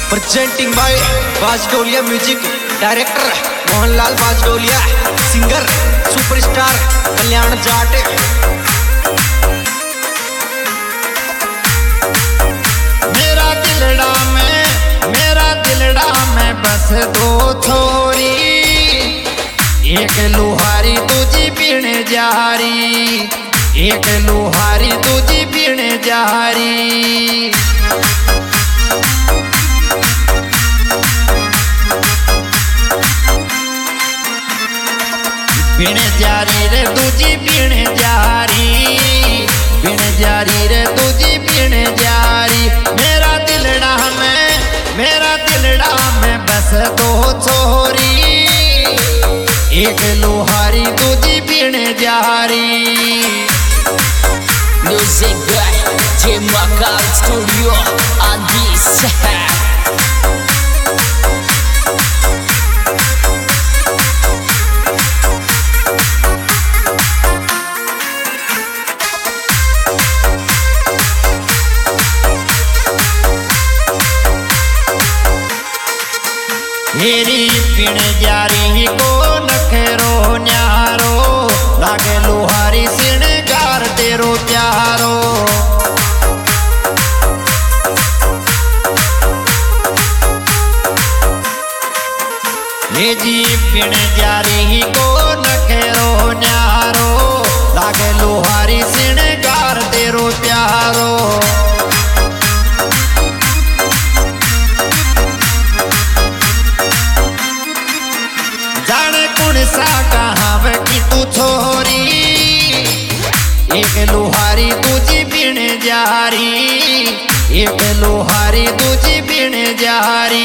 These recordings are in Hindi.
Presenting by Bajdolia music director Mohanlal Bajdolia, singer superstar Kalyan Jat. मेरा दिलड़ा में बस दो छोरी, एक लोहारी दूजी बीण जारी, एक लोहारी दूजी बीण जारी। बीण जारी रे दूजी बीण जारी, बीण जारी रे दूजी बीण जारी। मेरा दिलड़ा में बस दो छोरी, एक लोहारी दूजी बीण जारी। Music by Jim Makal Studio on this. मेरी बीण जारी को नखरो न्यारो, लागे लोहारी सिणगार तेरो प्यारो। जी बीण जारी को नखरो न्यारो, लागे लोहारी सिणगार तेरो प्यारो। सा कहाव की तू छोरी, एक लोहारी दूजी बीण जारी, एक लोहारी दूजी बीण जारी।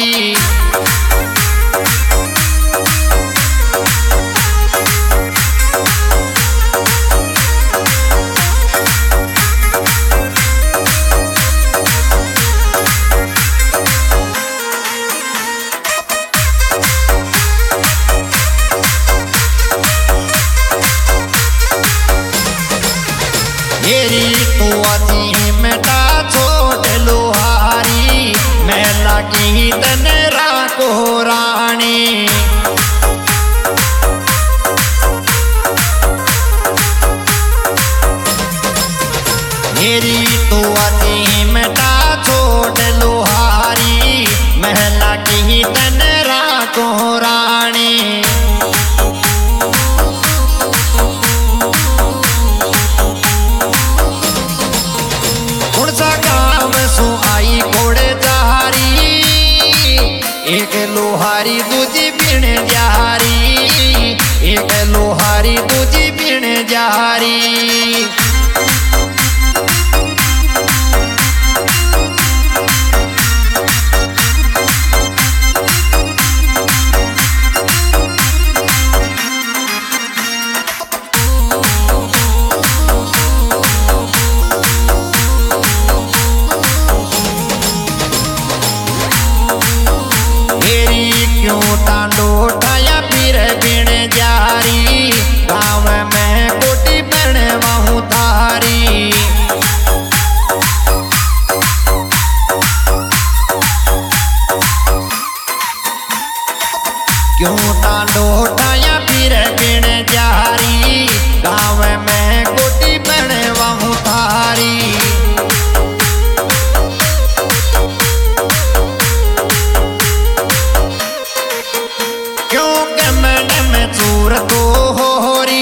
मेरी तो अजी मेटा छोट लोहारी, मैं लगी तन राको रानी। मेरी तो अजी मेटा छोट लोहारी, मैं लगी तन राको रानी। आई घोड़े जारी, एक लोहारी दूजी बीण जारी, एक लोहारी दूजी बीण जारी। क्यों टांडो उठाया फिर बीण जारी, गाँव में कोटी बनवाऊं तारी। क्यों टांडो उठाया फिर बीण जारी, गाँव में कोटी बनवाऊं तारी। चूर तो होरी,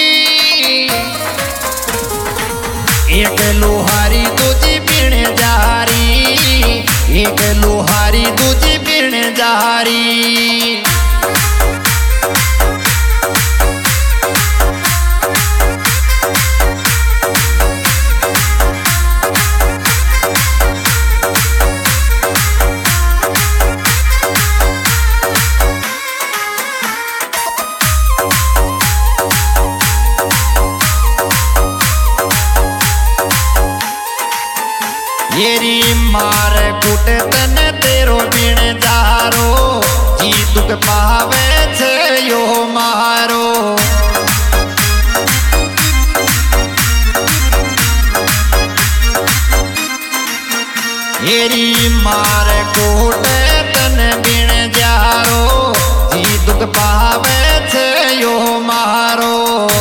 एक लोहारी दूजी बीण जारी, एक लोहारी दूजी बीण जारी। येरी मार कुट तन तेरो बीण जारो, जी दुख पावे छे यो मारो। हेरी मार कोट तन बिन जारो जी दुख पावे छे यो मारो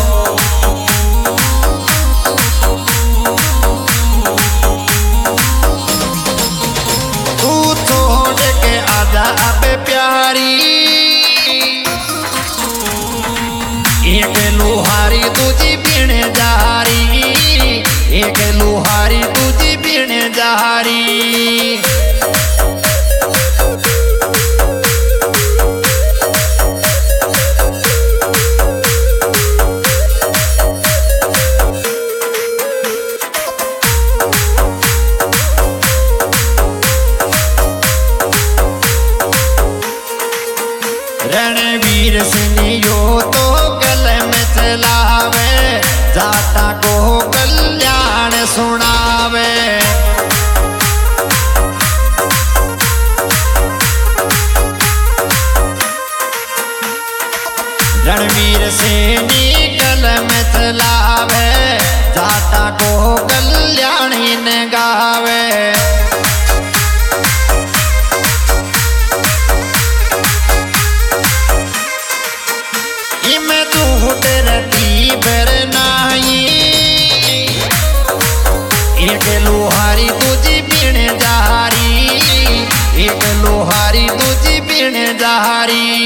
तू छोड़ के आजा अब प्यारी एक लुहारी तुझी बिन जारी एक लुहारी तुझी बिन जारी रणवीर सिंह यो तो कलम चलावे जाता को कल्याण सुनावे रणवीर सिंह कलम चलावे जाता को कल्याण न गावे में झूठ रटी बरनाई एक लोहारी तुझी बिन जारी एक लोहारी तुझी बिन जारी